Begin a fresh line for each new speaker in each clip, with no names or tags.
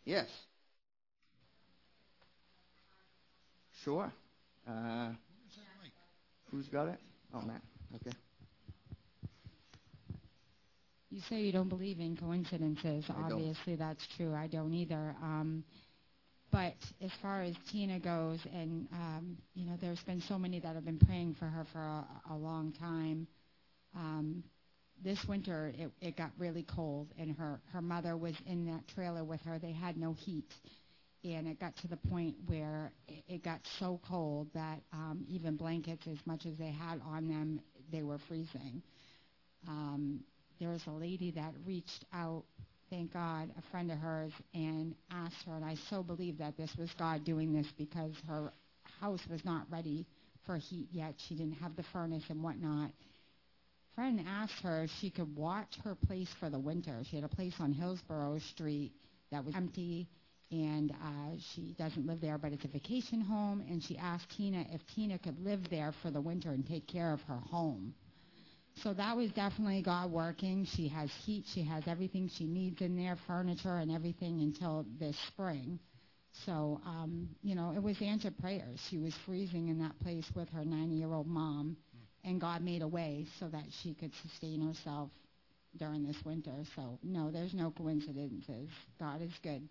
Yes. Sure. Uh, who's got it? Oh, Matt. Okay.
You say you don't believe in coincidences.
I don't.
Obviously, that's true. I don't either. But as far as Tina goes, and, there's been so many that have been praying for her for a long time. This winter, it got really cold, and her mother was in that trailer with her. They had no heat, and it got to the point where it got so cold that even blankets, as much as they had on them, they were freezing. There was a lady that reached out, thank God, a friend of hers, and asked her, and I so believe that this was God doing this because her house was not ready for heat yet. She didn't have the furnace and whatnot. Friend asked her if she could watch her place for the winter. She had a place on Hillsborough Street that was empty, and she doesn't live there, but it's a vacation home, and she asked Tina if Tina could live there for the winter and take care of her home. So that was definitely God working. She has heat. She has everything she needs in there, furniture and everything until this spring. So, it was answered prayers. She was freezing in that place with her 90-year-old mom, and God made a way so that she could sustain herself during this winter. So, no, there's no coincidences. God is good.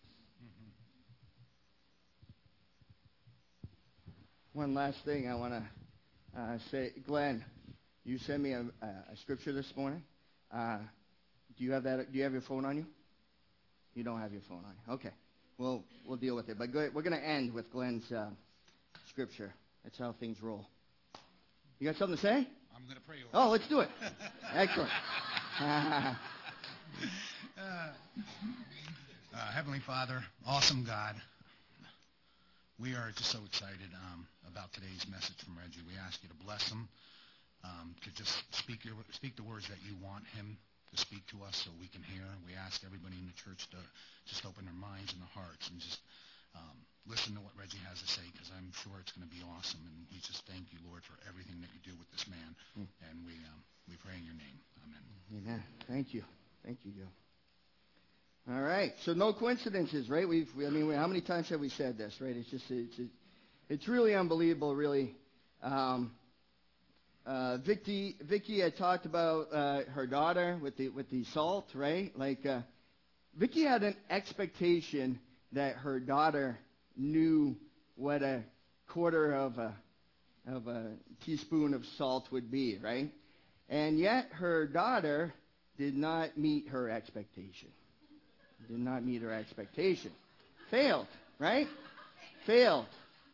One last thing I want to say. Glenn, you sent me a scripture this morning. Do you have that? Do you have your phone on you? You don't have your phone on you. Okay. We'll deal with it. But we're going to end with Glenn's scripture. That's how things roll. You got something to say?
I'm going to pray over.
Oh, let's do it. Excellent.
Heavenly Father, awesome God, we are just so excited about today's message from Reggie. We ask you to bless him, to just speak the words that you want him to speak to us so we can hear. We ask everybody in the church to just open their minds and their hearts and just listen to what Reggie has to say, because I'm sure it's going to be awesome. And we just thank you, Lord, for everything that you do with this man. And we pray in your name. Amen.
Amen. Thank you. Thank you, Joe. All right. So no coincidences, right? How many times have we said this, right? It's really unbelievable, really. Vicky had talked about her daughter with the salt, right? Vicky had an expectation that her daughter knew what a quarter of a teaspoon of salt would be, right? And yet her daughter did not meet her expectation. Did not meet her expectation. Failed, right? Failed.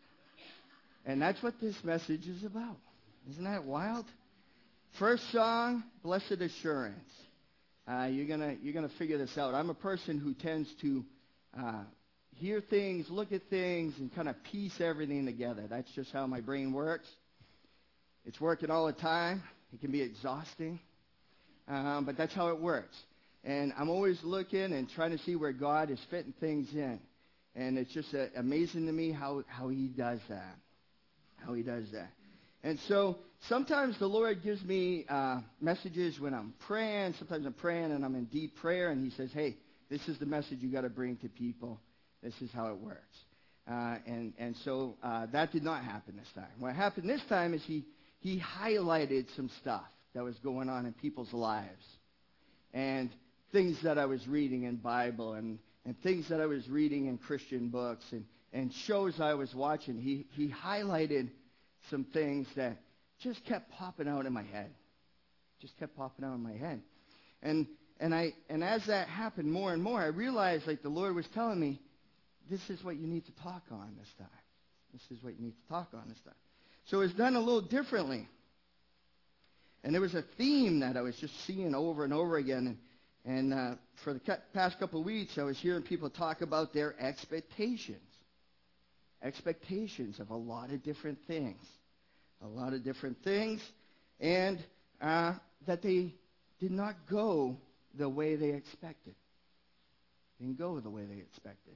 And that's what this message is about. Isn't that wild? First song, Blessed Assurance. You're gonna figure this out. I'm a person who tends to hear things, look at things, and kind of piece everything together. That's just how my brain works. It's working all the time. It can be exhausting, but that's how it works. And I'm always looking and trying to see where God is fitting things in. And it's just amazing to me how he does that. How he does that. And so sometimes the Lord gives me messages when I'm praying. Sometimes I'm praying and I'm in deep prayer, and he says, hey, this is the message you got to bring to people. This is how it works. And so that did not happen this time. What happened this time is he highlighted some stuff that was going on in people's lives. And things that I was reading in Bible and things that I was reading in Christian books and shows I was watching. He highlighted some things that just kept popping out in my head. Just kept popping out in my head. And as that happened more and more, I realized the Lord was telling me, this is what you need to talk on this time. This is what you need to talk on this time. So it's done a little differently. And there was a theme that I was just seeing over and over again. And for the past couple of weeks, I was hearing people talk about their expectations. Expectations of a lot of different things. A lot of different things. And that they did not go the way they expected. Didn't go the way they expected.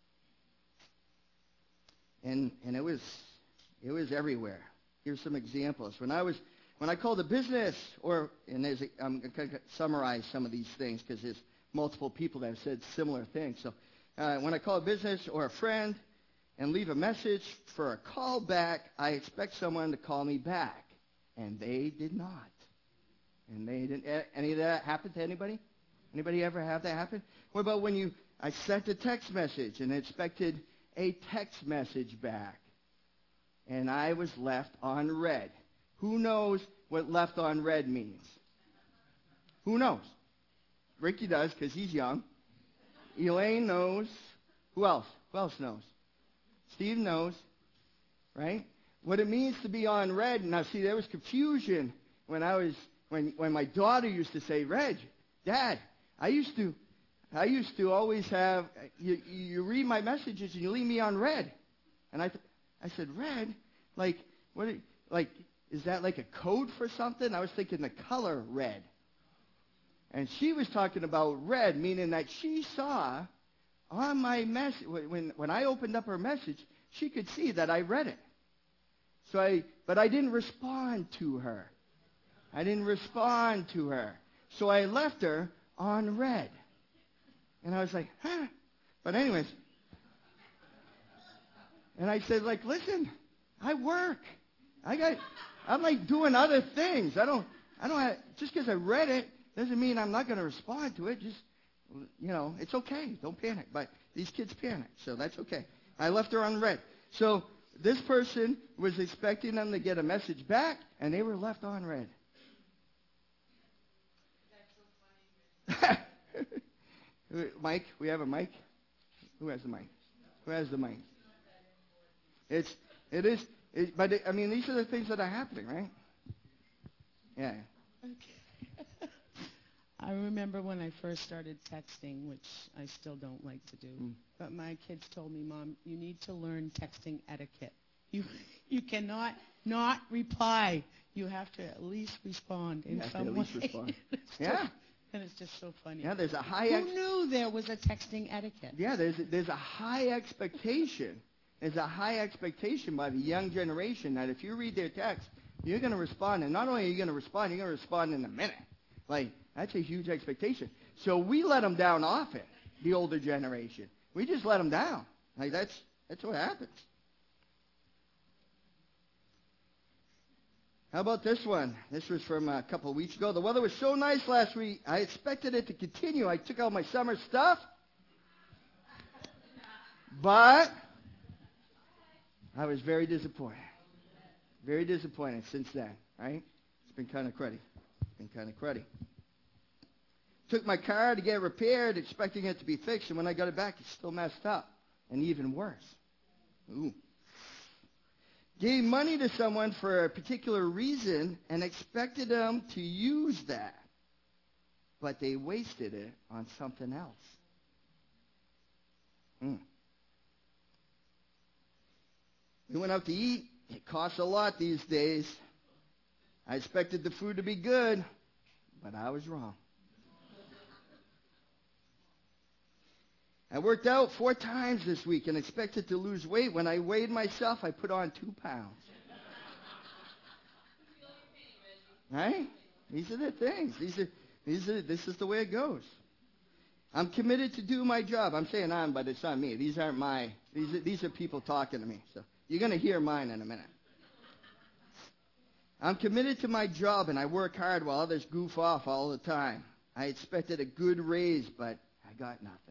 And it was everywhere. Here's some examples. When I called a business, I'm going to summarize some of these things because there's multiple people that have said similar things. So when I call a business or a friend and leave a message for a call back, I expect someone to call me back. And they did not. And they didn't. Any of that happen to anybody? Anybody ever have that happen? What about when I sent a text message and expected a text message back, and I was left on red? Who knows what left on red means? Who knows? Ricky does, because he's young. Elaine knows. Who else? Who else knows? Steve knows, right? What it means to be on red. Now, see, there was confusion when my daughter used to say, "Reg, Dad, I used to always have you read my messages and you leave me on red." And I said, "Red? Like what? Like is that like a code for something?" I was thinking the color red. And she was talking about red, meaning that she saw on my message, when I opened up her message, she could see that I read it. But I didn't respond to her. So I left her on red. And I was like, huh? But anyways. And I said, like, listen, I work. I'm like doing other things. I don't just because I read it doesn't mean I'm not going to respond to it. Just, it's okay. Don't panic. But these kids panic, so that's okay. I left her on red. So this person was expecting them to get a message back, and they were left on red. That's so funny. Mike, we have a mic? Who has the mic? I mean, these are the things that are happening, right? Yeah.
Okay. I remember when I first started texting, which I still don't like to do, but my kids told me, "Mom, you need to learn texting etiquette. You cannot not reply. You have to at least respond in some way."
Respond. Yeah.
And it's just so funny.
Yeah, there's a high.
Who knew there was a texting etiquette?
Yeah, there's a high expectation. There's a high expectation by the young generation that if you read their text, you're going to respond, and not only are you going to respond, you're going to respond in a minute. Like, that's a huge expectation. So we let them down often, the older generation. We just let them down. Like, that's what happens. How about this one? This was from a couple of weeks ago. The weather was so nice last week, I expected it to continue. I took out my summer stuff. But I was very disappointed. Very disappointed since then, right? It's been kind of cruddy. Took my car to get repaired, expecting it to be fixed, and when I got it back, it's still messed up, and even worse. Ooh. Gave money to someone for a particular reason and expected them to use that, but they wasted it on something else. We went out to eat. It costs a lot these days. I expected the food to be good, but I was wrong. I worked out 4 times this week and expected to lose weight. When I weighed myself, I put on 2 pounds. Right? These are the things. This is the way it goes. I'm committed to do my job. I'm saying I'm, but it's not me. These are people talking to me. So you're going to hear mine in a minute. I'm committed to my job, and I work hard while others goof off all the time. I expected a good raise, but I got nothing.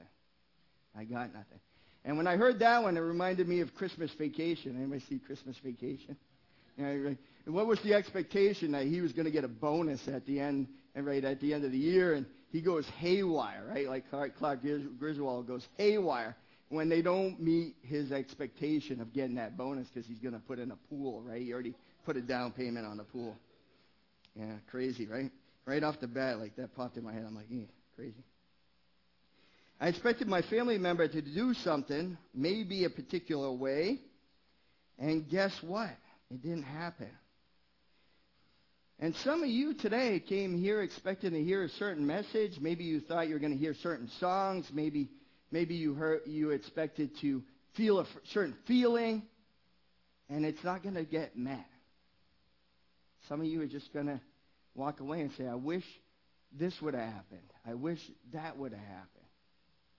And when I heard that one, it reminded me of Christmas Vacation. Anybody see Christmas Vacation? What was the expectation? That he was going to get a bonus at the end, right at the end of the year, and he goes haywire, right? Like Clark Griswold goes haywire when they don't meet his expectation of getting that bonus because he's going to put in a pool, right? He already put a down payment on the pool. Yeah, crazy, right? Right off the bat, like that popped in my head. I'm like, crazy. I expected my family member to do something, maybe a particular way, and guess what? It didn't happen. And some of you today came here expecting to hear a certain message. Maybe you thought you were going to hear certain songs. Maybe you expected to feel a certain feeling, and it's not going to get met. Some of you are just going to walk away and say, I wish this would have happened. I wish that would have happened.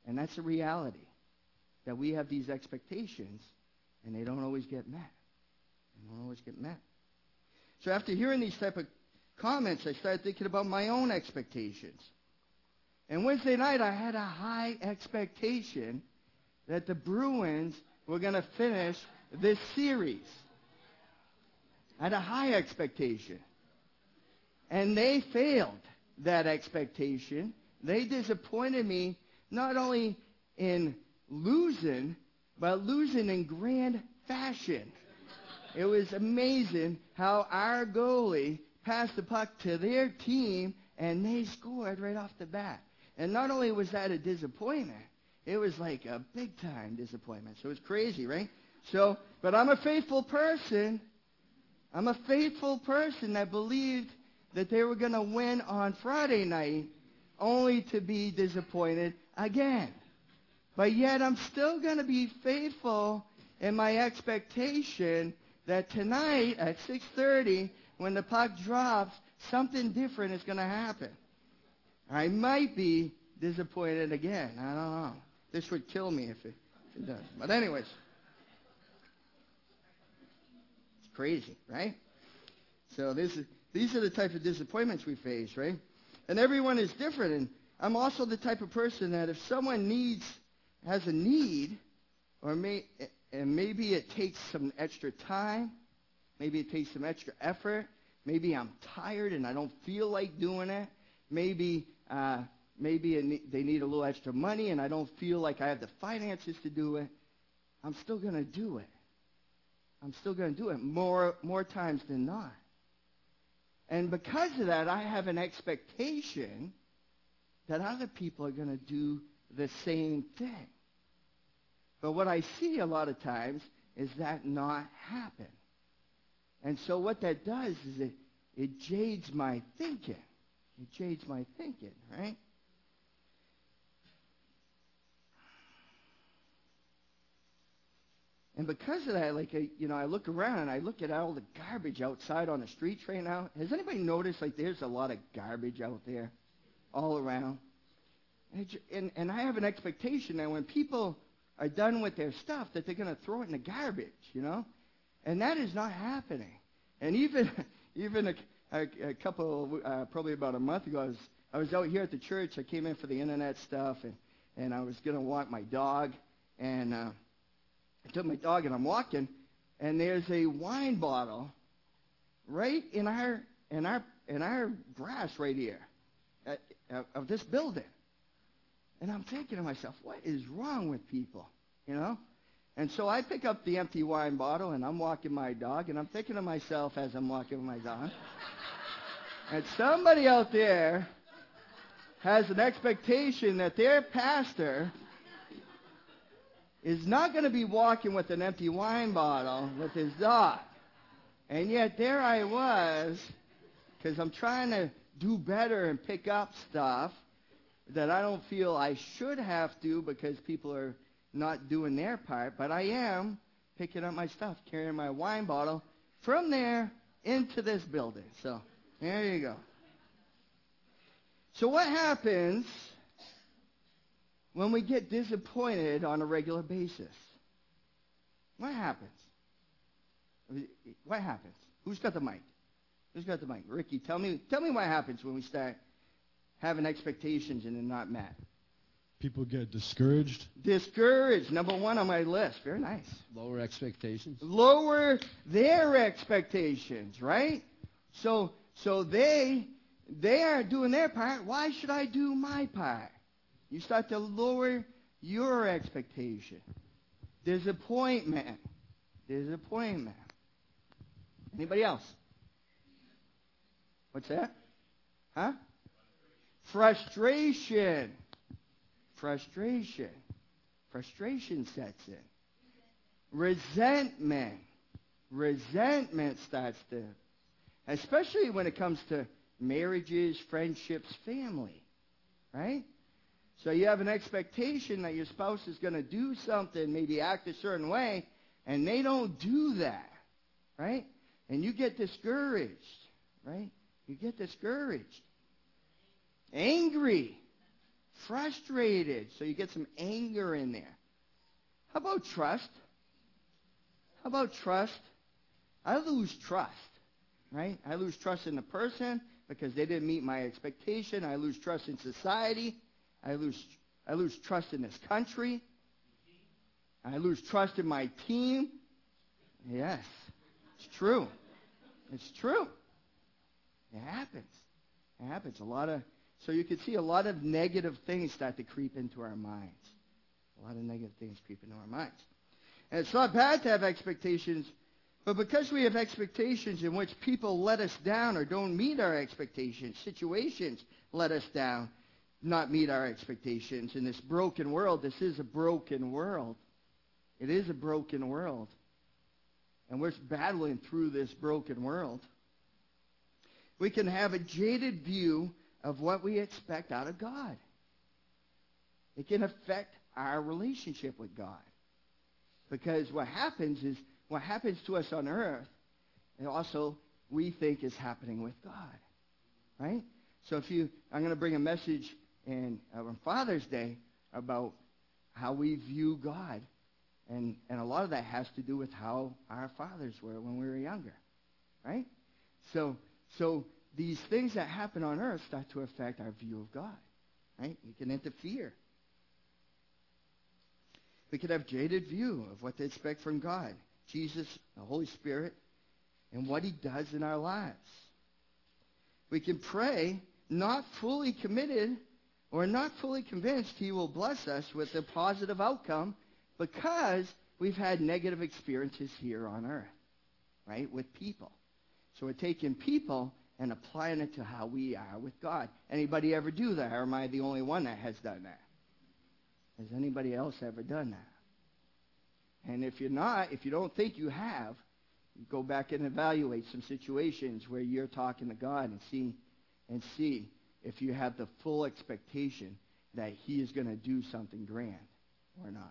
And that's a reality, that we have these expectations, and they don't always get met. They don't always get met. So after hearing these type of comments, I started thinking about my own expectations. And Wednesday night, I had a high expectation that the Bruins were going to finish this series. I had a high expectation. And they failed that expectation. They disappointed me not only in losing, but losing in grand fashion. It was amazing how our goalie passed the puck to their team, and they scored right off the bat. And not only was that a disappointment, it was like a big-time disappointment. So it was crazy, right? So, but I'm a faithful person. I'm a faithful person that believed that they were going to win on Friday night, only to be disappointed again. But yet I'm still going to be faithful in my expectation that tonight at 6:30, when the puck drops, something different is going to happen. I might be disappointed again. I don't know. This would kill me if it does. But anyways, it's crazy, right? So these are the type of disappointments we face, right? And everyone is different. And I'm also the type of person that if someone has a need, and maybe it takes some extra time, maybe it takes some extra effort, maybe I'm tired and I don't feel like doing it, maybe they need a little extra money and I don't feel like I have the finances to do it, I'm still going to do it. I'm still going to do it more times than not. And because of that, I have an expectation that other people are going to do the same thing. But what I see a lot of times is that not happen. And so what that does is it jades my thinking. It jades my thinking, right? And because of that, I look around and I look at all the garbage outside on the streets right now. Has anybody noticed, there's a lot of garbage out there all around? And I have an expectation that when people are done with their stuff, that they're going to throw it in the garbage, And that is not happening. And even a couple, probably about a month ago, I was out here at the church. I came in for the internet stuff, and I was going to walk my dog, and I took my dog and I'm walking, and there's a wine bottle right in our grass right here of this building. And I'm thinking to myself, what is wrong with people, And so I pick up the empty wine bottle and I'm walking my dog, and I'm thinking to myself as I'm walking my dog, and somebody out there has an expectation that their pastor is not going to be walking with an empty wine bottle with his dog. And yet there I was, because I'm trying to do better and pick up stuff that I don't feel I should have to because people are not doing their part, but I am picking up my stuff, carrying my wine bottle from there into this building. So there you go. So what happens when we get disappointed on a regular basis? What happens? What happens? Who's got the mic? Who's got the mic? Ricky, tell me what happens when we start having expectations and they're not met.
People get discouraged.
Discouraged, number one on my list. Very nice.
Lower expectations.
Lower their expectations, right? So they are doing their part. Why should I do my part? You start to lower your expectation. Disappointment. Anybody else? What's that? Huh? Frustration sets in. Resentment starts to, especially when it comes to marriages, friendships, family, right? So you have an expectation that your spouse is going to do something, maybe act a certain way, and they don't do that, right? And you get discouraged, right? You get discouraged. Angry, frustrated. So you get some anger in there. How about trust? How about trust? I lose trust, right? I lose trust in the person because they didn't meet my expectation. I lose trust in society. I lose trust in this country. I lose trust in my team. Yes, it's true. It's true. It happens. It happens. So you can see a lot of negative things start to creep into our minds. A lot of negative things creep into our minds. And it's not bad to have expectations, but because we have expectations in which people let us down or don't meet our expectations, situations let us down, not meet our expectations. In this broken world, this is a broken world. It is a broken world. And we're battling through this broken world. We can have a jaded view of what we expect out of God. It can affect our relationship with God. Because what happens to us on earth, and also we think is happening with God. Right? So I'm going to bring a message on Father's Day about how we view God. And a lot of that has to do with how our fathers were when we were younger. Right? So these things that happen on earth start to affect our view of God. Right? We can interfere. We could have jaded view of what to expect from God, Jesus, the Holy Spirit, and what he does in our lives. We can pray not fully committed or not fully convinced he will bless us with a positive outcome because we've had negative experiences here on earth, right, with people. So we're taking people and applying it to how we are with God. Anybody ever do that, or am I the only one that has done that? Has anybody else ever done that? And if you're not, if you don't think you have, you go back and evaluate some situations where you're talking to God and see if you have the full expectation that he is going to do something grand or not.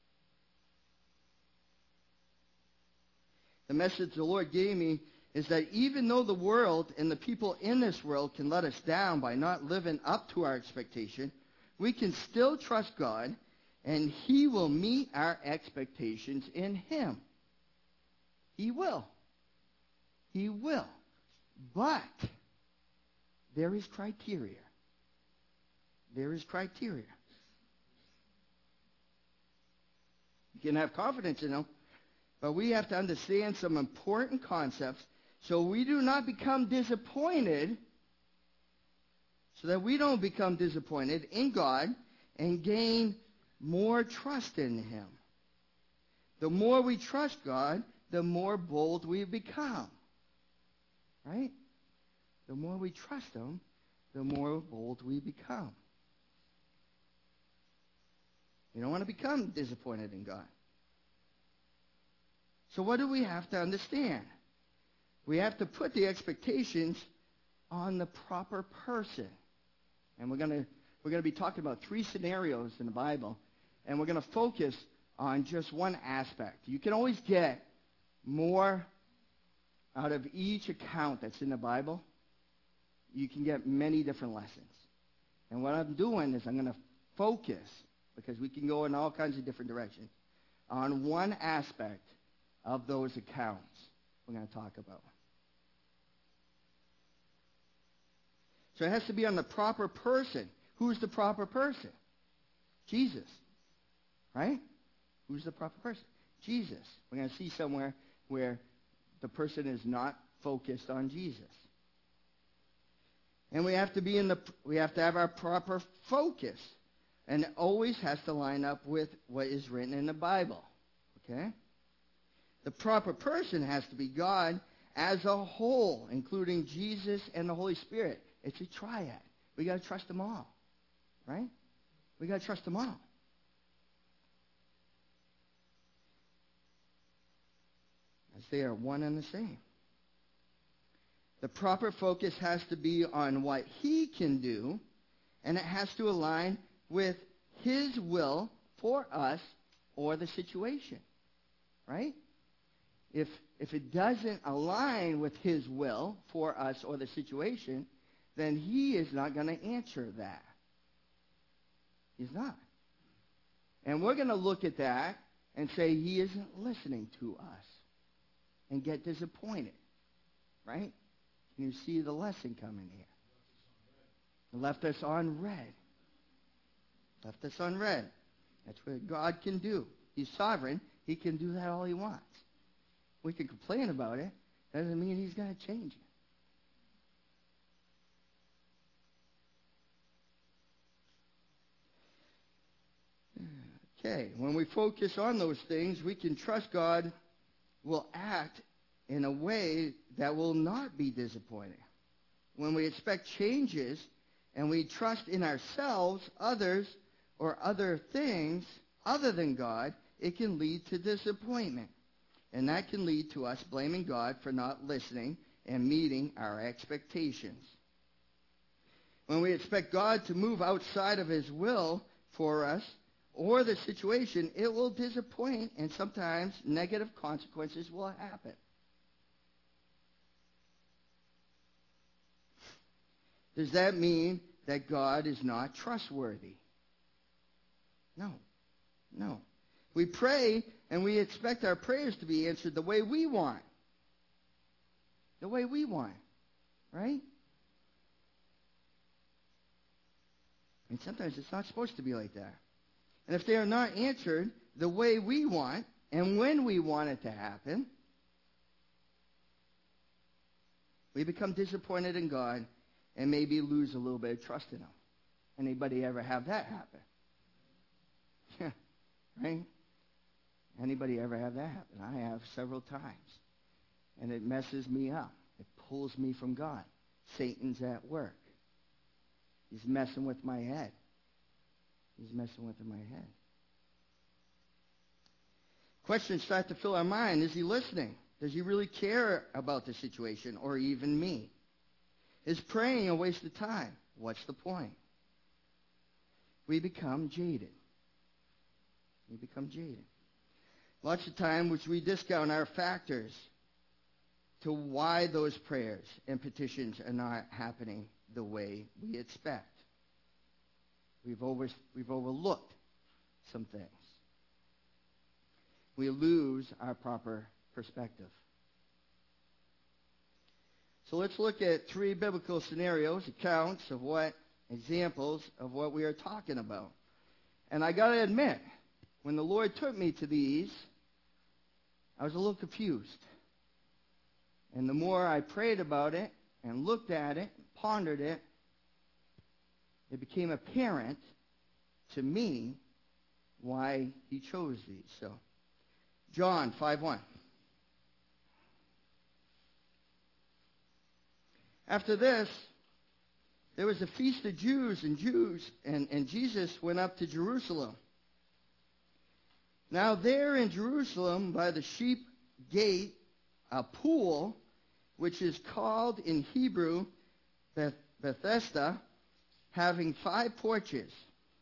The message the Lord gave me is that even though the world and the people in this world can let us down by not living up to our expectation, we can still trust God, and he will meet our expectations in him. He will. He will. But there is criteria. There is criteria. You can have confidence in him, but we have to understand some important concepts so we do not become disappointed, so that we don't become disappointed in God and gain more trust in him. The more we trust God, the more bold we become. Right? The more we trust him, the more bold we become. You don't want to become disappointed in God. So what do we have to understand? We have to put the expectations on the proper person. And we're going to be talking about 3 scenarios in the Bible, and we're going to focus on just one aspect. You can always get more out of each account that's in the Bible. You can get many different lessons. And what I'm doing is I'm going to focus, because we can go in all kinds of different directions, on one aspect of those accounts we're going to talk about. So it has to be on the proper person. Who's the proper person? Jesus. Right? Who's the proper person? Jesus. We're going to see somewhere where the person is not focused on Jesus. And we have to have our proper focus. And it always has to line up with what is written in the Bible. Okay? The proper person has to be God as a whole, including Jesus and the Holy Spirit. It's a triad. We got to trust them all. Right? We got to trust them all. As they are one and the same. The proper focus has to be on what he can do, and it has to align with his will for us or the situation. Right? If it doesn't align with his will for us or the situation, then he is not going to answer that. He's not. And we're going to look at that and say he isn't listening to us and get disappointed. Right? Can you see the lesson coming here? Left us on red. Left us on red. That's what God can do. He's sovereign. He can do that all he wants. We can complain about it. Doesn't mean he's going to change it. Okay, when we focus on those things, we can trust God will act in a way that will not be disappointing. When we expect changes and we trust in ourselves, others, or other things other than God, it can lead to disappointment. And that can lead to us blaming God for not listening and meeting our expectations. When we expect God to move outside of his will for us or the situation, it will disappoint, and sometimes negative consequences will happen. Does that mean that God is not trustworthy? No. No. We pray and we expect our prayers to be answered the way we want. The way we want. Right? And sometimes it's not supposed to be like that. And if they are not answered the way we want and when we want it to happen, we become disappointed in God and maybe lose a little bit of trust in him. Anybody ever have that happen? Yeah, right? Anybody ever have that happen? I have several times. And it messes me up. It pulls me from God. Satan's at work. He's messing with my head. He's messing with my head. Questions start to fill our mind. Is he listening? Does he really care about the situation or even me? Is praying a waste of time? What's the point? We become jaded. We become jaded. Lots of time which we discount our factors to why those prayers and petitions are not happening the way we expect. We've overlooked some things. We lose our proper perspective. So let's look at 3 biblical scenarios, accounts of examples of what we are talking about. And I got to admit, when the Lord took me to these, I was a little confused. And the more I prayed about it and looked at it, pondered it, it became apparent to me why he chose these. So, John 5:1. After this, there was a feast of Jews, and Jesus went up to Jerusalem. Now there in Jerusalem, by the sheep gate, a pool, which is called in Hebrew Bethesda, having 5 porches.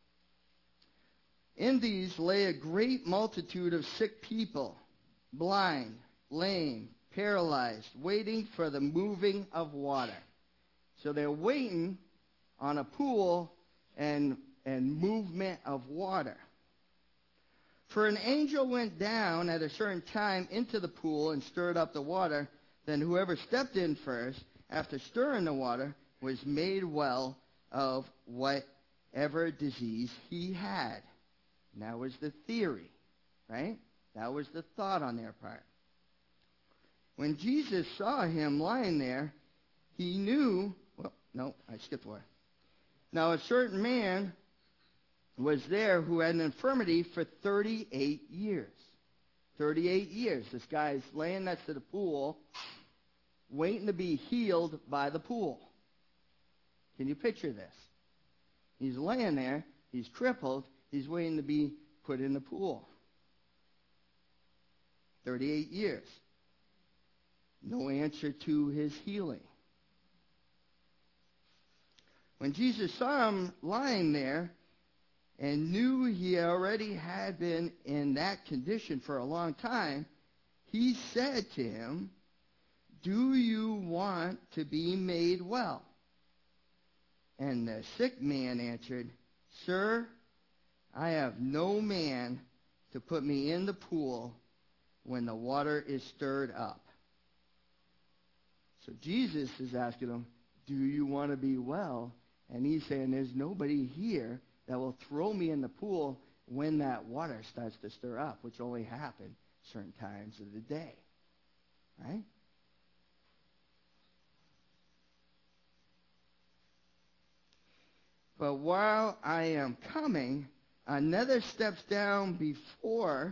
In these lay a great multitude of sick people, blind, lame, paralyzed, waiting for the moving of water. So they're waiting on a pool and movement of water. For an angel went down at a certain time into the pool and stirred up the water. Then whoever stepped in first, after stirring the water, was made well of whatever disease he had. And that was the theory, right? That was the thought on their part. When Jesus saw him lying there, he knew... Well, no, I skipped one. Now a certain man was there who had an infirmity for 38 years. 38 years. This guy's laying next to the pool, waiting to be healed by the pool. Can you picture this? He's laying there, he's crippled, he's waiting to be put in the pool. 38 years. No answer to his healing. When Jesus saw him lying there and knew he already had been in that condition for a long time, he said to him, "Do you want to be made well?" And the sick man answered, "Sir, I have no man to put me in the pool when the water is stirred up. So Jesus is asking him, do you want to be well? And he's saying, there's nobody here that will throw me in the pool when that water starts to stir up, which only happens certain times of the day. Right? But while I am coming, another steps down before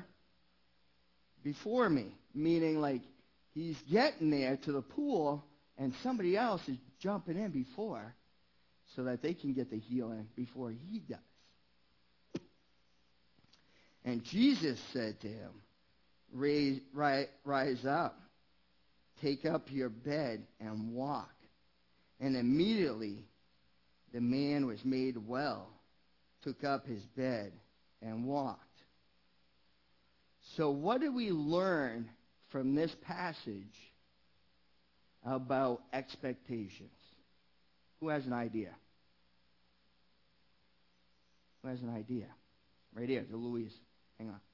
me, meaning like he's getting there to the pool and somebody else is jumping in before so that they can get the healing before he does. And Jesus said to him, rise up, take up your bed and walk. And immediately the man was made well, took up his bed and walked. So what do we learn from this passage about expectations? Who has an idea? Who has an idea? Right here, to Louise. Hang on.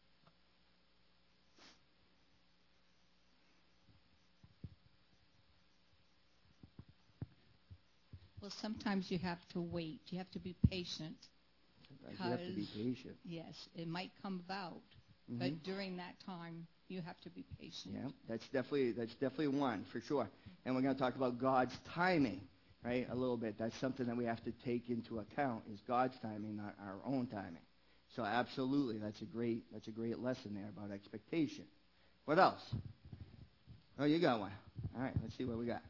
Well, sometimes you have to wait. You have to be patient.
You have to be patient.
Yes, it might come about, but during that time, you have to be patient.
Yeah, that's definitely one for sure. And we're going to talk about God's timing, right? A little bit. That's something that we have to take into account is God's timing, not our own timing. So absolutely, that's a great lesson there about expectation. What else? Oh, you got one. All right, let's see what we got.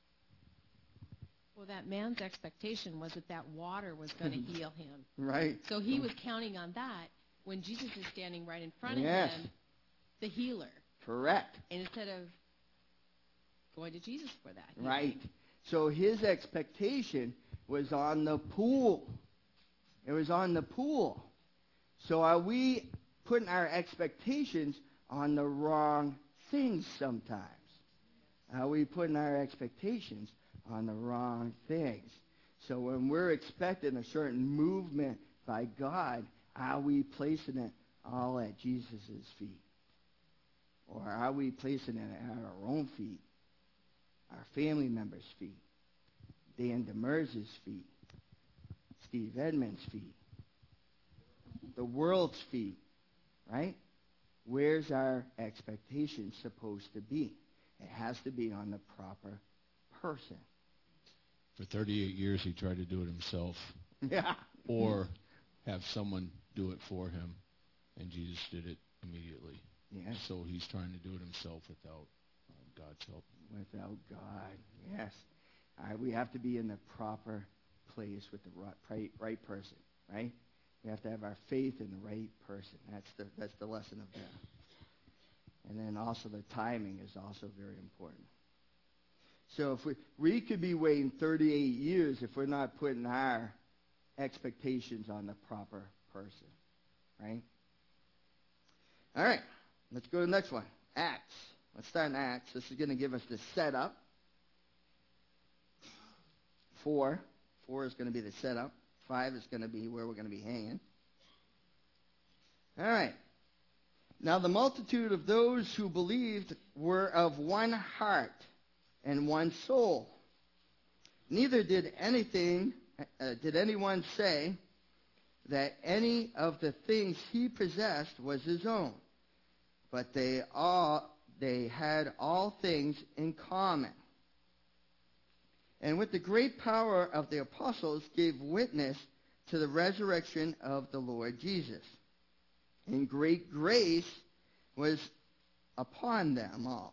Well, that man's expectation was that water was going to heal him.
Right.
So he was counting on that when Jesus is standing right in front of
Yes.
him, the healer.
Correct.
And instead of going to Jesus for that.
Right. So his expectation was on the pool. It was on the pool. So are we putting our expectations on the wrong things sometimes? Are we putting our expectations on the wrong things? So when we're expecting a certain movement by God, are we placing it all at Jesus' feet? Or are we placing it at our own feet, our family members' feet, Dan Demers's feet, Steve Edmonds' feet, the world's feet, right? Where's our expectation supposed to be? It has to be on the proper person.
For 38 years, he tried to do it himself.
Yeah.
Or have someone do it for him, and Jesus did it immediately.
Yes.
So he's trying to do it himself without God's help.
Without God, yes. We have to be in the proper place with the right person, right? We have to have our faith in the right person. That's the lesson of that. And then also the timing is also very important. So if we could be waiting 38 years if we're not putting our expectations on the proper person, right? All right, let's go to the next one. Acts. Let's start in Acts. This is going to give us the setup. 4 is going to be the setup. 5 is going to be where we're going to be hanging. All right. Now the multitude of those who believed were of one heart and one soul. Neither did anyone say that any of the things he possessed was his own, but they had all things in common. And with the great power of the apostles gave witness to the resurrection of the Lord Jesus. And great grace was upon them all.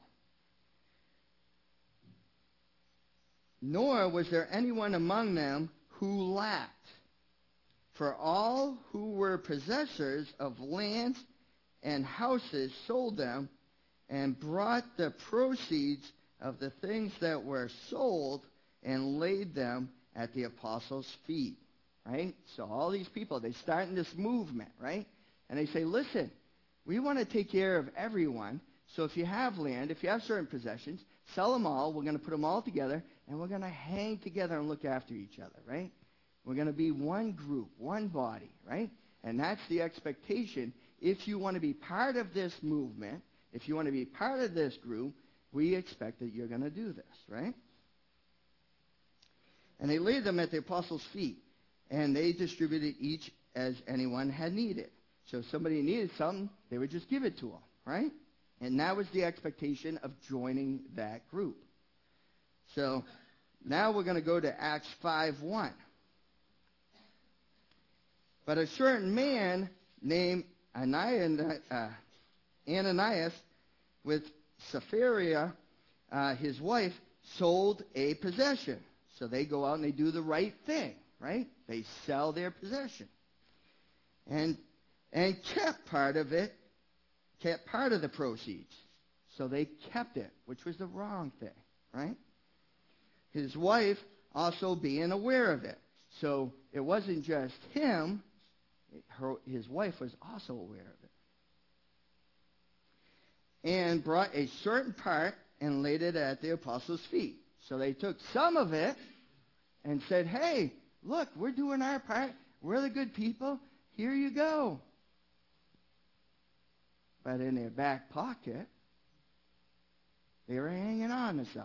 Nor was there anyone among them who lacked. For all who were possessors of lands and houses sold them and brought the proceeds of the things that were sold and laid them at the apostles' feet. Right? So all these people, they start in this movement, right? And they say, listen, we want to take care of everyone. So if you have land, if you have certain possessions, sell them all. We're going to put them all together, and we're going to hang together and look after each other, right? We're going to be one group, one body, right? And that's the expectation. If you want to be part of this movement, if you want to be part of this group, we expect that you're going to do this, right? And they laid them at the apostles' feet, and they distributed each as anyone had needed. So if somebody needed something, they would just give it to them, right? And that was the expectation of joining that group. So now we're going to go to Acts 5:1. But a certain man named Ananias with Sapphira, his wife, sold a possession. So they go out and they do the right thing, right? They sell their possession. And kept part of it, kept part of the proceeds. So they kept it, which was the wrong thing, right? His wife also being aware of it. So it wasn't just him, his wife was also aware of it. And brought a certain part and laid it at the apostles' feet. So they took some of it and said, hey, look, we're doing our part. We're the good people. Here you go. But in their back pocket, they were hanging on to some.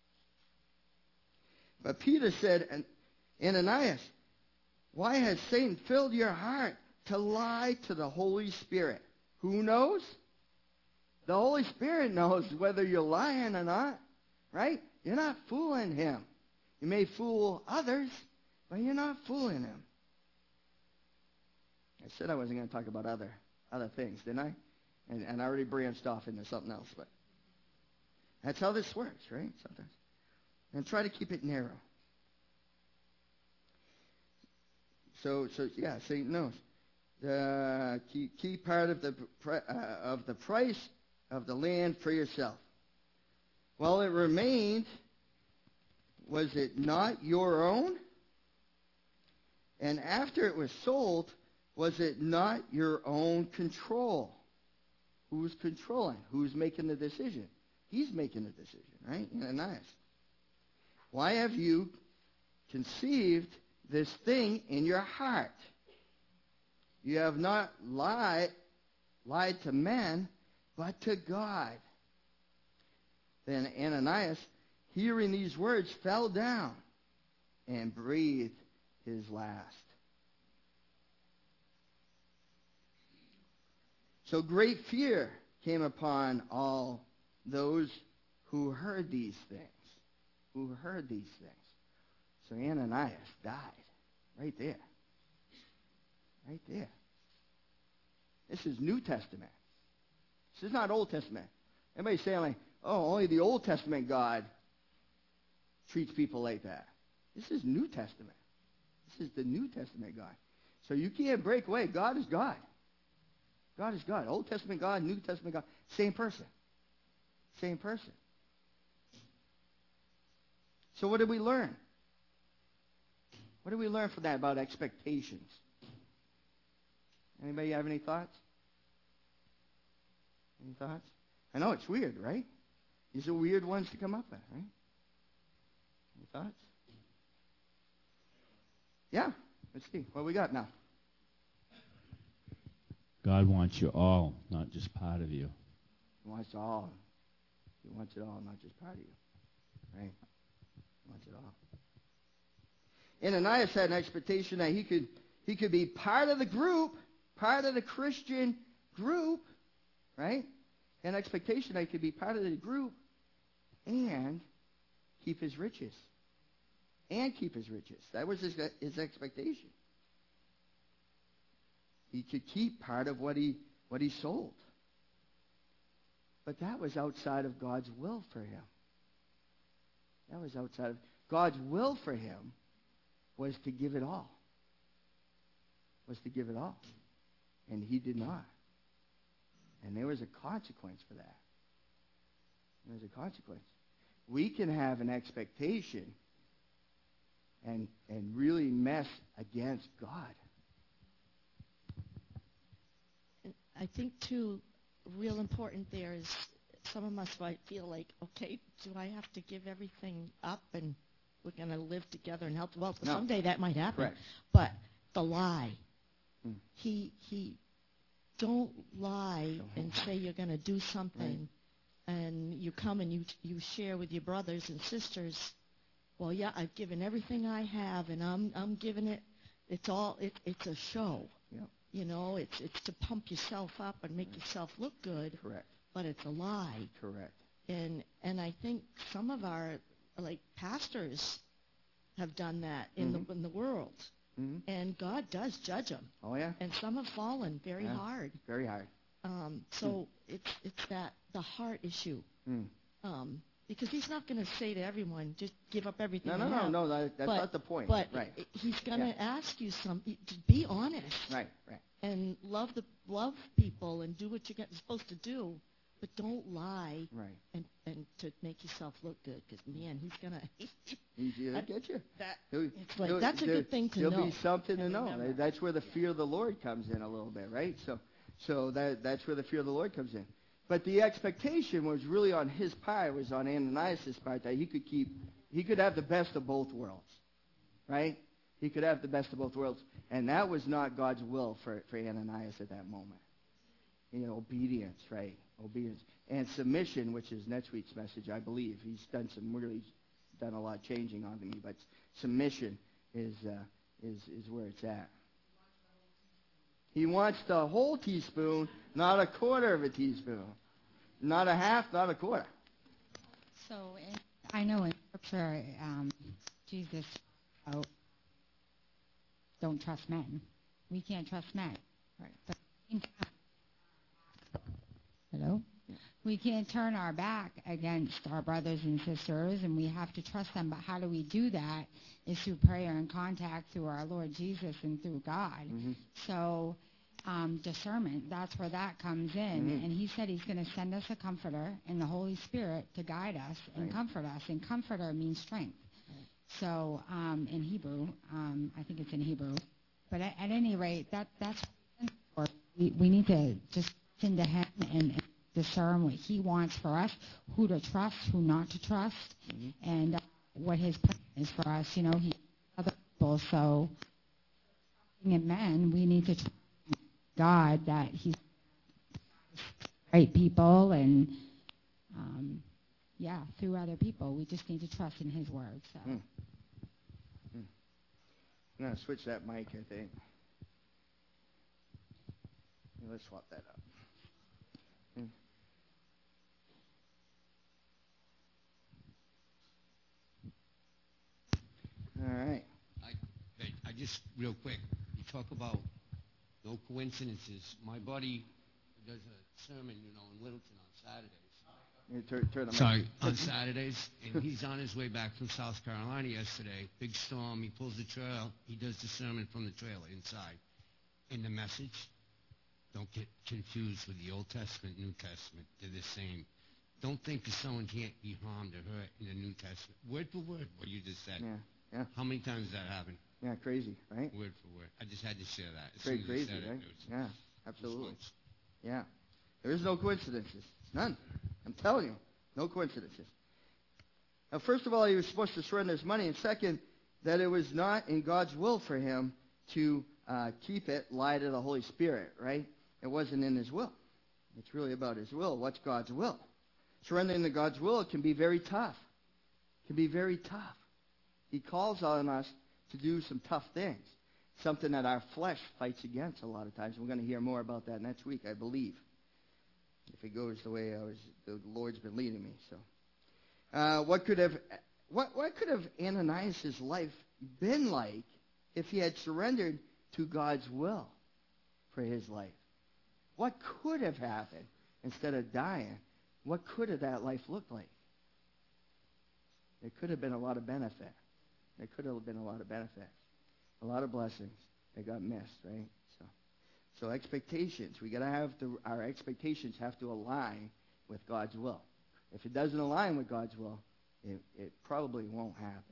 But Peter said, Ananias, why has Satan filled your heart to lie to the Holy Spirit? Who knows? The Holy Spirit knows whether you're lying or not, right? You're not fooling him. You may fool others, but you're not fooling him. I said I wasn't going to talk about other things, didn't I? And I already branched off into something else, but that's how this works, right? Sometimes. And try to keep it narrow. So yeah, Satan knows. The key part of the price of the land for yourself. Well, it remained. Was it not your own? And after it was sold, was it not your own control? Who's controlling? Who's making the decision? He's making the decision, right? Ananias. Why have you conceived this thing in your heart? You have not lied to men, but to God. Then Ananias, hearing these words, fell down and breathed his last. So great fear came upon all those who heard these things. So Ananias died right there. Right there. This is New Testament. This is not Old Testament. Everybody's saying like, oh, only the Old Testament God treats people like that. This is New Testament. This is the New Testament God. So you can't break away. God is God. God is God. Old Testament God, New Testament God, same person. Same person. So what did we learn? What did we learn from that about expectations? Anybody have any thoughts? Any thoughts? I know it's weird, right? These are weird ones to come up with, right? Any thoughts? Yeah. Let's see. What we got now?
God wants you all, not just part of you.
He wants all. He wants it all, not just part of you. Right? He wants it all. Ananias had an expectation that he could be part of the group, part of the Christian group, right? An expectation that he could be part of the group and keep his riches. And keep his riches. That was his expectation. He could keep part of what he sold. But that was outside of God's will for him. That was outside of God's will for him was to give it all. Was to give it all. And he did not. And there was a consequence for that. There was a consequence. We can have an expectation and really mess against God.
I think, too, real important there is some of us might feel like, okay, do I have to give everything up and we're going to live together and help? Well,
No.
someday that might happen.
Correct.
But the lie, He don't lie and say you're going to do something, and you come and you share with your brothers and sisters. Well, yeah, I've given everything I have, and I'm giving it. It's a show.
Yeah.
You know, it's to pump yourself up and make yourself look good.
Correct.
But it's a lie.
Correct.
And I think some of our pastors have done that in the world.
Mm-hmm.
And God does judge them.
Oh yeah.
And some have fallen very hard.
Very hard.
So it's the heart issue.
Mm.
Because he's not going to say to everyone, just give up everything.
No. That's not the point.
But
right.
He's going to ask you something. Be honest.
Right.
And love people and do what you're supposed to do, but don't lie.
Right.
And to make yourself look good, because man, he's going to.
He'll get you.
That's a good thing to know.
There'll be something to know. That's where the fear of the Lord comes in a little bit, right? So that's where the fear of the Lord comes in. But the expectation was really on his part, was on Ananias' part, that he could have the best of both worlds, right? He could have the best of both worlds. And that was not God's will for Ananias at that moment. Obedience, right? Obedience. And submission, which is next week's message, I believe. He's done a lot of changing on me, but submission is where it's at. He wants the whole teaspoon, not a quarter of a teaspoon. Not a half, not a quarter.
So I know in Scripture, Jesus don't trust men. We can't trust men.
Right.
But hello? Yeah. We can't turn our back against our brothers and sisters, and we have to trust them. But how do we do that? Is through prayer and contact through our Lord Jesus and through God. Mm-hmm. So discernment, that's where that comes in. Mm-hmm. And he said he's going to send us a comforter and the Holy Spirit to guide us and comfort us. And comforter means strength. So in Hebrew, I think it's in Hebrew. But at any rate, that's what we need to just into him and discern what he wants for us, who to trust, who not to trust, and what his plan is for us. He other people. So in men, we need to trust God that he's right people and through other people. We just need to trust in his word. So.
I'm going to switch that mic, I think. Let's swap that up. All right.
I just, real quick, you talk about no coincidences. My buddy does a sermon, in Littleton on Saturdays. On Saturdays, and he's on his way back from South Carolina yesterday. Big storm. He pulls the trail. He does the sermon from the trailer inside. In the message, don't get confused with the Old Testament, New Testament. They're the same. Don't think that someone can't be harmed or hurt in the New Testament. Word for word, what you just said.
Yeah.
How many times does that happen?
Yeah, crazy, right?
Word for word. I just had to share that.
Very crazy, right? Yeah, absolutely. Yeah. There is no coincidences. None. I'm telling you, no coincidences. Now, first of all, he was supposed to surrender his money, and second, that it was not in God's will for him to keep it, lie to the Holy Spirit, right? It wasn't in his will. It's really about his will. What's God's will? Surrendering to God's will can be very tough. It can be very tough. He calls on us to do some tough things, something that our flesh fights against a lot of times. We're going to hear more about that next week, I believe, if it goes the way the Lord's been leading me. So, what could have Ananias' life been like if he had surrendered to God's will for his life? What could have happened instead of dying? What could have that life looked like? There could have been a lot of benefit. There could have been a lot of benefit, a lot of blessings that got missed, right? So expectations. We got to have our expectations have to align with God's will. If it doesn't align with God's will, it probably won't happen.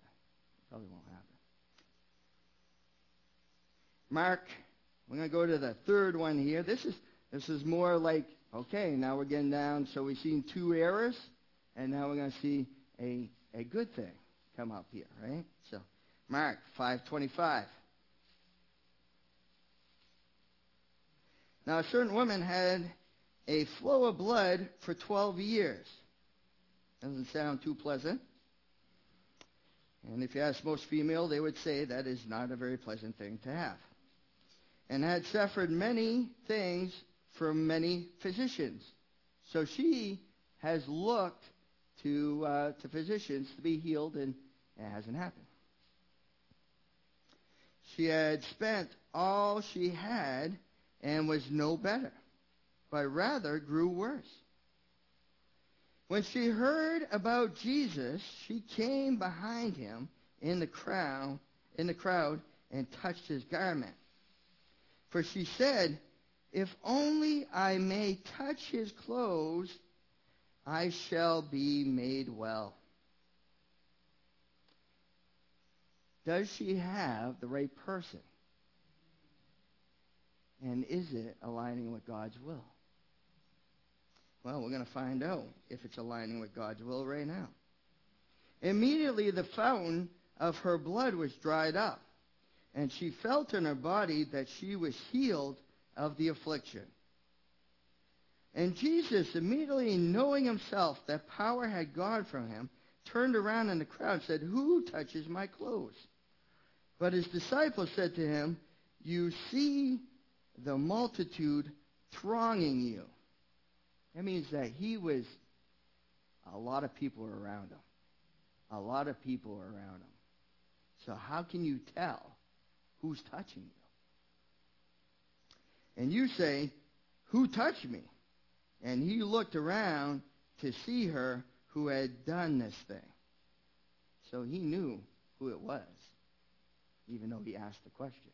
Mark, we're going to go to the third one here. This is more like, okay, now we're getting down. So we've seen two errors, and now we're going to see a good thing come up here, right? So Mark 5:25. Now, a certain woman had a flow of blood for 12 years. Doesn't sound too pleasant. And if you ask most female, they would say that is not a very pleasant thing to have. And had suffered many things from many physicians. So she has looked to physicians to be healed, and it hasn't happened. She had spent all she had and was no better, but rather grew worse. When she heard about Jesus, she came behind him in the crowd and touched his garment. For she said, "If only I may touch his clothes, I shall be made well." Does she have the right person? And is it aligning with God's will? Well, we're going to find out if it's aligning with God's will right now. Immediately the fountain of her blood was dried up, and she felt in her body that she was healed of the affliction. And Jesus, immediately knowing himself that power had gone from him, turned around in the crowd and said, "Who touches my clothes?" But his disciples said to him, "You see the multitude thronging you." That means that a lot of people were around him. A lot of people were around him. So how can you tell who's touching you? And you say, "Who touched me?" And he looked around to see her who had done this thing. So he knew who it was, even though he asked the question.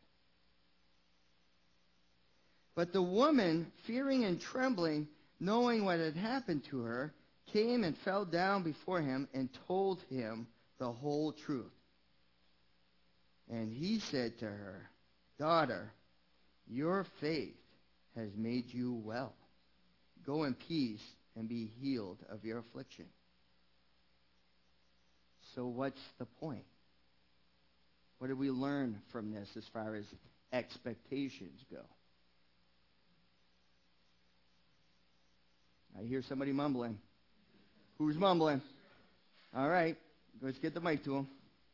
But the woman, fearing and trembling, knowing what had happened to her, came and fell down before him and told him the whole truth. And he said to her, "Daughter, your faith has made you well. Go in peace and be healed of your affliction." So what's the point? What did we learn from this as far as expectations go? I hear somebody mumbling. Who's mumbling? All right, let's get the mic to him.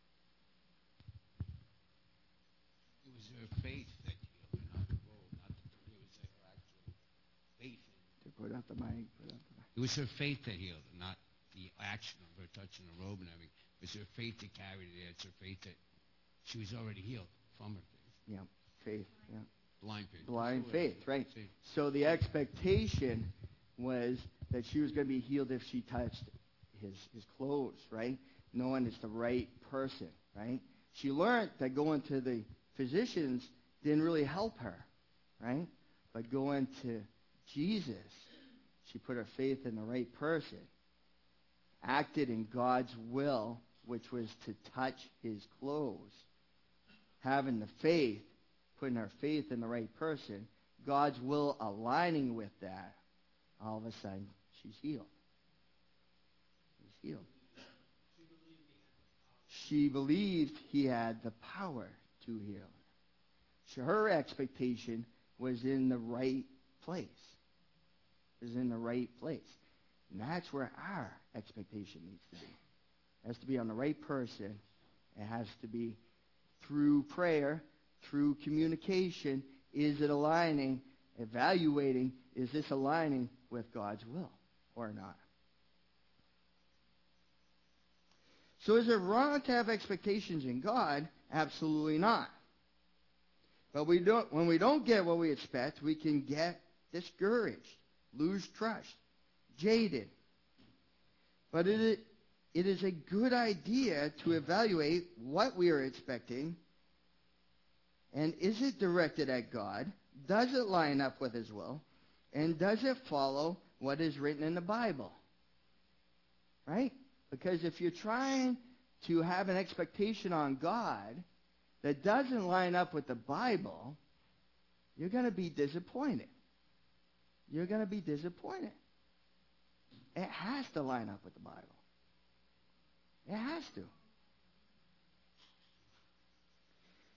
It was her faith that healed her, not the robe, not the it was her actual faith.
Put out the mic.
It was her faith that healed her, not the action of her touching the robe and everything. It was her faith that carried it. It's her faith that she was already healed from her faith.
Yeah, faith. Yeah.
Blind faith.
Blind faith, right?
Faith.
So the expectation was that she was going to be healed if she touched his clothes, right? Knowing it's the right person, right? She learned that going to the physicians didn't really help her, right? But going to Jesus, she put her faith in the right person, acted in God's will, which was to touch his clothes. Having the faith, putting her faith in the right person, God's will aligning with that, all of a sudden, she's healed. She's healed. She believed he had the power to heal her. So her expectation was in the right place. Is in the right place. And that's where our expectation needs to be. It has to be on the right person. It has to be through prayer, through communication. Is it aligning? Evaluating, is this aligning with God's will or not? So is it wrong to have expectations in God? Absolutely not. But when we don't get what we expect, we can get discouraged, lose trust, jaded. But it is a good idea to evaluate what we are expecting, and is it directed at God? Does it line up with his will? And does it follow what is written in the Bible? Right? Because if you're trying to have an expectation on God that doesn't line up with the Bible, you're going to be disappointed. You're going to be disappointed. It has to line up with the Bible. It has to.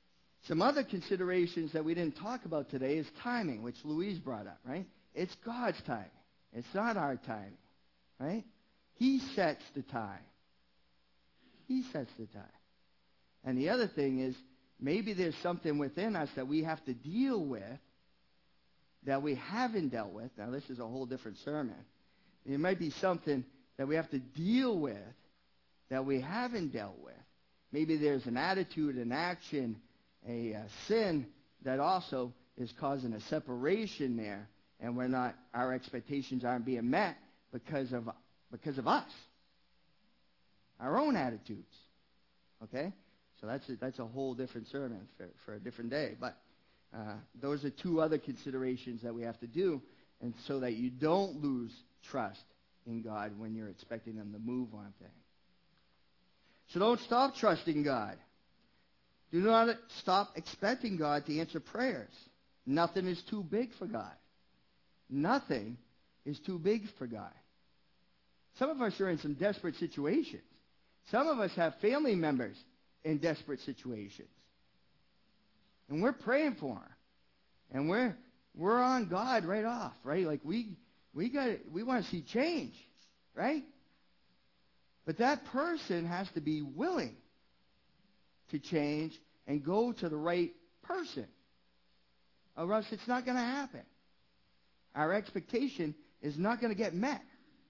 Some other considerations that we didn't talk about today is timing, which Louise brought up, right? It's God's timing. It's not our timing, right? He sets the time. He sets the time. And the other thing is, maybe there's something within us that we have to deal with that we haven't dealt with. Now, this is a whole different sermon. There might be something that we have to deal with that we haven't dealt with. Maybe there's an attitude, an action, a sin that also is causing a separation there, and our expectations aren't being met because of us, our own attitudes. Okay, so that's a whole different sermon for a different day. But those are two other considerations that we have to do, and so that you don't lose trust in God when you're expecting Him to move on things. So don't stop trusting God. Do not stop expecting God to answer prayers. Nothing is too big for God. Nothing is too big for God. Some of us are in some desperate situations. Some of us have family members in desperate situations. And we're praying for them. And we're on God right off, right? Like we want to see change, right? But that person has to be willing to change and go to the right person, or else it's not going to happen. Our expectation is not going to get met.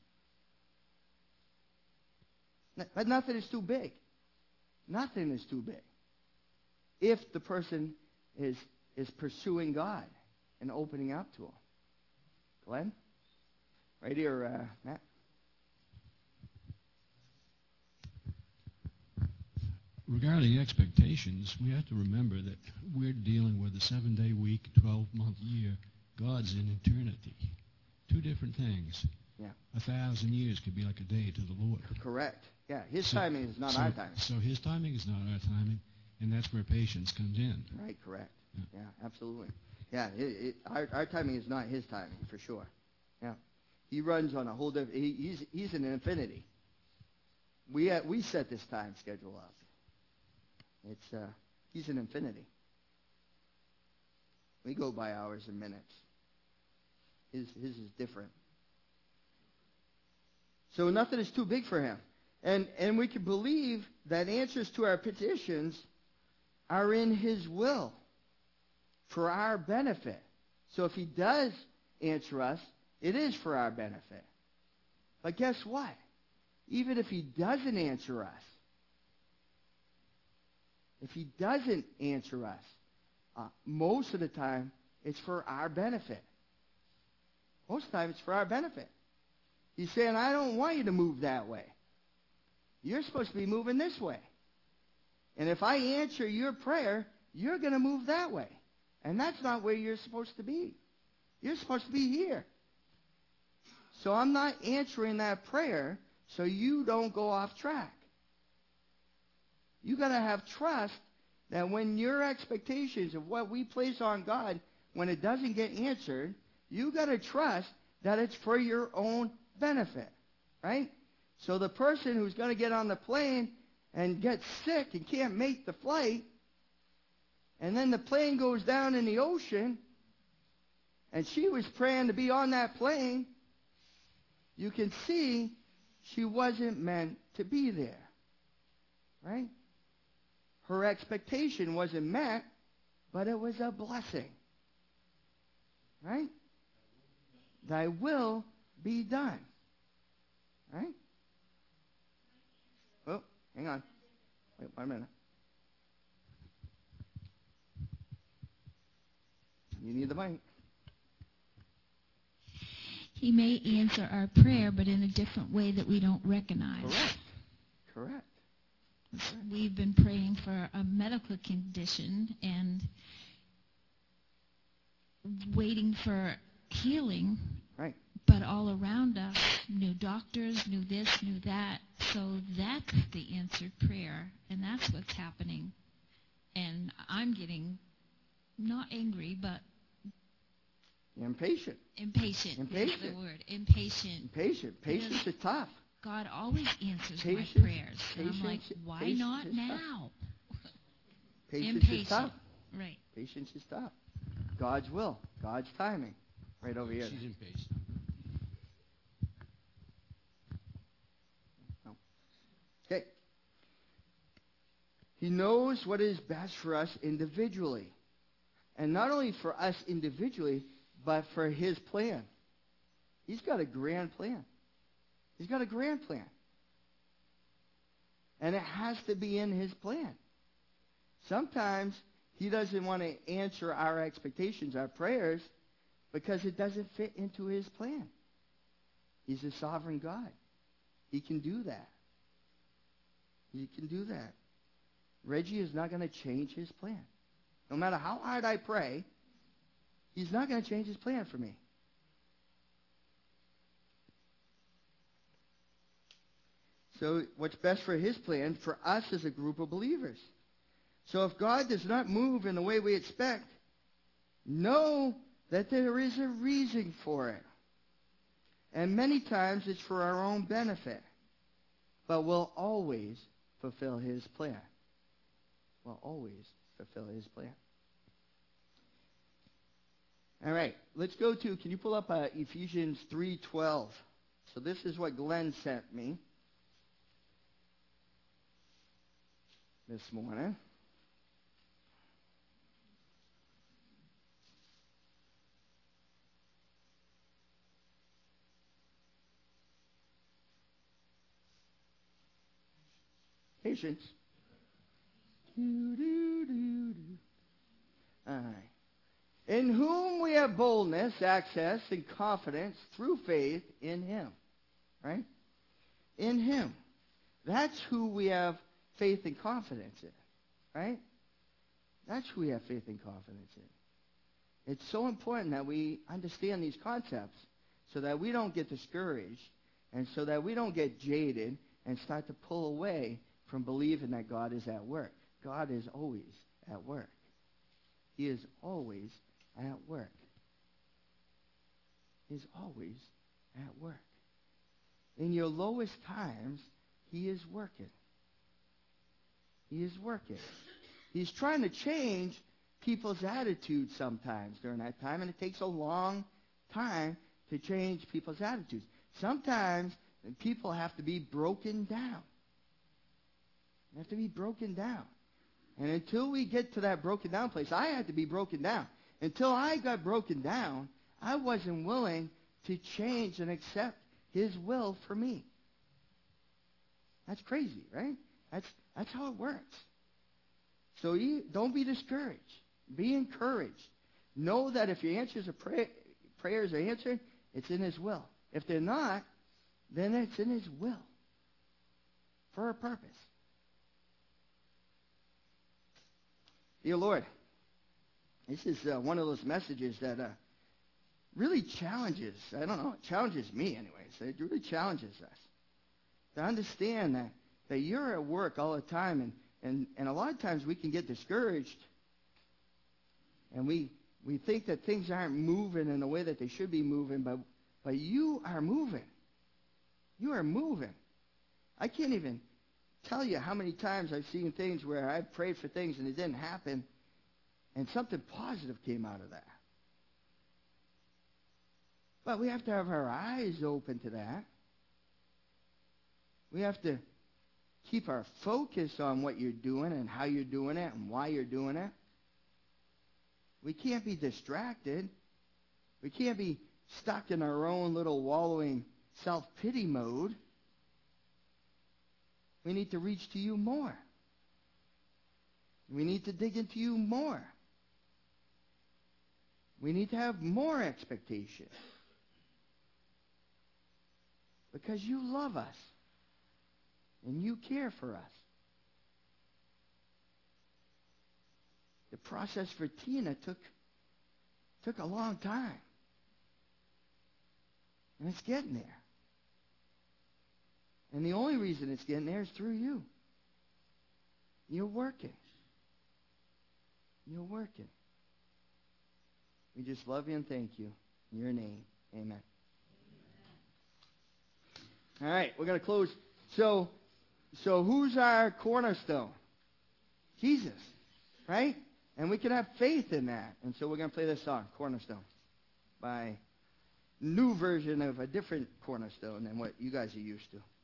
But nothing is too big. Nothing is too big if the person is pursuing God and opening up to Him. Glenn? Right here, Matt.
Regarding expectations, we have to remember that we're dealing with a 7-day week, 12-month year. God's in eternity. Two different things.
Yeah.
1,000 years could be like a day to the Lord.
Correct. Yeah, His timing is not our timing.
So His timing is not our timing, and that's where patience comes in.
Right, correct. Yeah, absolutely. Yeah, our timing is not His timing, for sure. Yeah. He runs on a whole different... He's in infinity. We set this time schedule up. He's in infinity. We go by hours and minutes. His is different. So nothing is too big for Him. And we can believe that answers to our petitions are in His will for our benefit. So if He does answer us, it is for our benefit. But guess what? Even if He doesn't answer us, most of the time, it's for our benefit. Most of the time, it's for our benefit. He's saying, I don't want you to move that way. You're supposed to be moving this way. And if I answer your prayer, you're going to move that way. And that's not where you're supposed to be. You're supposed to be here. So I'm not answering that prayer so you don't go off track. You got to have trust that when your expectations of what we place on God, when it doesn't get answered, you got to trust that it's for your own benefit, right? So the person who's going to get on the plane and get sick and can't make the flight, and then the plane goes down in the ocean, and she was praying to be on that plane, you can see she wasn't meant to be there, right? Her expectation wasn't met, but it was a blessing. Right? Thy will be done. Right? Oh, hang on. Wait 1 minute. You need the mic.
He may answer our prayer, but in a different way that we don't recognize.
Correct.
We've been praying for a medical condition and waiting for healing.
Right.
But all around us, new doctors, new this, new that. So that's the answered prayer, and that's what's happening. And I'm getting not angry, but
impatient.
Impatient is the word. Impatient.
Patience is tough.
God always answers my prayers. And I'm like, why not now?
Patience is tough.
Right.
Patience is tough. God's will, God's timing. Right over here.
She's impatient.
No. Okay. He knows what is best for us individually. And not only for us individually, but for his plan. He's got a grand plan. He's got a grand plan. And it has to be in his plan. Sometimes he doesn't want to answer our expectations, our prayers, because it doesn't fit into his plan. He's a sovereign God. He can do that. He can do that. Reggie is not going to change his plan. No matter how hard I pray, he's not going to change his plan for me. So what's best for his plan for us as a group of believers? So if God does not move in the way we expect, know that there is a reason for it. And many times it's for our own benefit. But we'll always fulfill his plan. We'll always fulfill his plan. All right, let's go to, can you pull up Ephesians 3:12? So this is what Glenn sent me this morning. Patience. All right. In whom we have boldness, access, and confidence through faith in him. Right? In him. That's who we have faith and confidence in. Right? That's who we have faith and confidence in. It's so important that we understand these concepts so that we don't get discouraged and so that we don't get jaded and start to pull away from believing that God is at work. God is always at work. He is always at work. He's always at work. In your lowest times, he is working. He is working. He's trying to change people's attitudes sometimes during that time, and it takes a long time to change people's attitudes. Sometimes people have to be broken down. They have to be broken down. And until we get to that broken down place, I had to be broken down. Until I got broken down, I wasn't willing to change and accept his will for me. That's crazy, right? That's how it works. So don't be discouraged. Be encouraged. Know that if your prayers are answered, it's in his will. If they're not, then it's in his will for a purpose. Dear Lord, this is one of those messages that really challenges, challenges me anyways. It really challenges us to understand that you're at work all the time, and a lot of times we can get discouraged, and we think that things aren't moving in the way that they should be moving, but you are moving. You are moving. I can't even tell you how many times I've seen things where I've prayed for things and it didn't happen, and something positive came out of that. But we have to have our eyes open to that. We have to keep our focus on what you're doing and how you're doing it and why you're doing it. We can't be distracted. We can't be stuck in our own little wallowing self-pity mode. We need to reach to you more. We need to dig into you more. We need to have more expectation. Because you love us. And you care for us. The process for Tina took a long time. And it's getting there. And the only reason it's getting there is through you. You're working. You're working. We just love you and thank you. In your name, amen. All right, we're going to close. So who's our cornerstone? Jesus, right? And we can have faith in that. And so we're going to play this song, Cornerstone, by new version of a different Cornerstone than what you guys are used to.